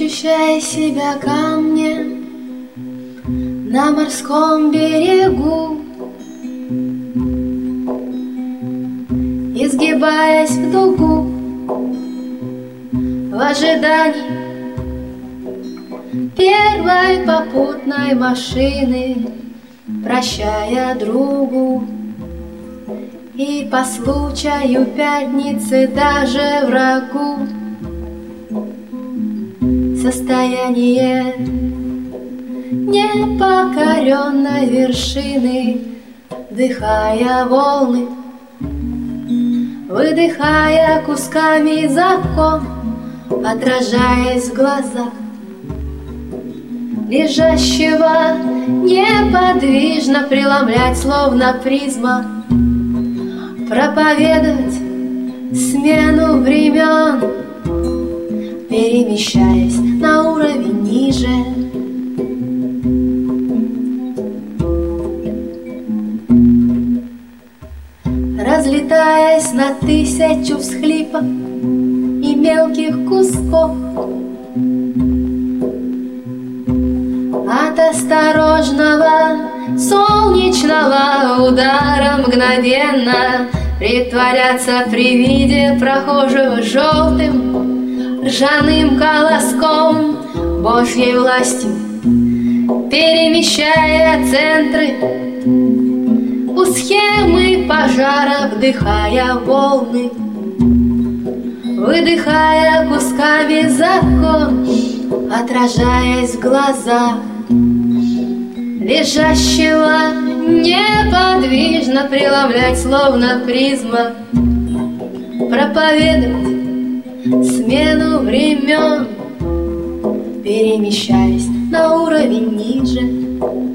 ощущая себя камнем на морском берегу, изгибаясь в дугу в ожидании первой попутной машины, прощая другу. И по случаю пятницы даже врагу состояние непокоренной вершины, вдыхая волны, выдыхая кусками закон, отражаясь в глазах лежащего неподвижно, преломлять словно призма, проповедовать смену времен, перемещаясь на уровень ниже. Разлетаясь на тысячу всхлипов и мелких кусков от осторожного солнечного удара, мгновенно притворяться при виде прохожего желтым ржаным колоском, Божьей властью перемещая центры у схемы пожара, вдыхая волны, выдыхая кусками закон, отражаясь в глазах лежащего неподвижно, преломлять словно призма, проповедовать смену времен, перемещаясь на уровень ниже.